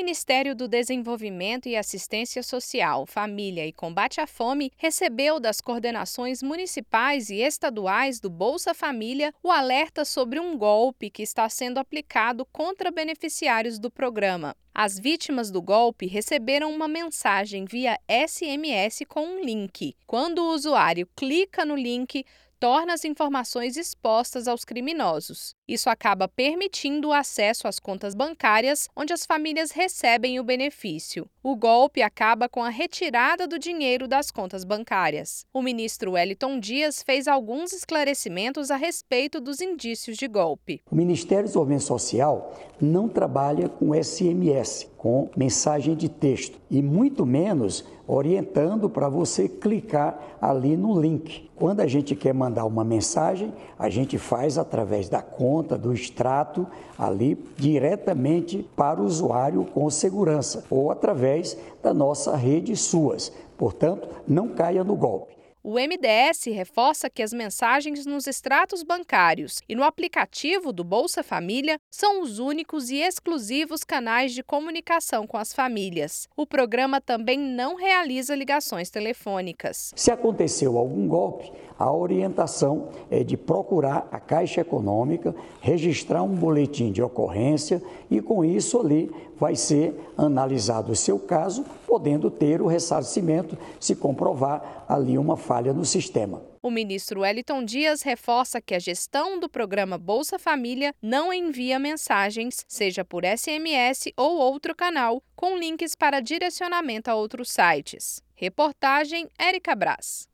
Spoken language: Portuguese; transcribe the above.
Ministério do Desenvolvimento e Assistência Social, Família e Combate à Fome recebeu das coordenações municipais e estaduais do Bolsa Família o alerta sobre um golpe que está sendo aplicado contra beneficiários do programa. As vítimas do golpe receberam uma mensagem via SMS com um link. Quando o usuário clica no link, torna as informações expostas aos criminosos. Isso acaba permitindo o acesso às contas bancárias onde as famílias recebem o benefício. O golpe acaba com a retirada do dinheiro das contas bancárias. O ministro Wellington Dias fez alguns esclarecimentos a respeito dos indícios de golpe. O Ministério do Desenvolvimento Social não trabalha com SMS, com mensagem de texto, e muito menos orientando para você clicar ali no link. Quando a gente quer mandar uma mensagem, a gente faz através da conta, do extrato, ali diretamente para o usuário com segurança, ou através da nossa rede SUAS. Portanto, não caia no golpe. O MDS reforça que as mensagens nos extratos bancários e no aplicativo do Bolsa Família são os únicos e exclusivos canais de comunicação com as famílias. O programa também não realiza ligações telefônicas. Se aconteceu algum golpe, a orientação é de procurar a Caixa Econômica, registrar um boletim de ocorrência e com isso ali vai ser analisado o seu caso, podendo ter o ressarcimento se comprovar ali uma falha no sistema. O ministro Wellington Dias reforça que a gestão do programa Bolsa Família não envia mensagens, seja por SMS ou outro canal, com links para direcionamento a outros sites. Reportagem Érica Brás.